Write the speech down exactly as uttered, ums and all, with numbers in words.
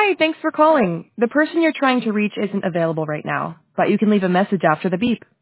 Hi, thanks for calling. The person you're trying to reach isn't available right now, but you can leave a message after the beep.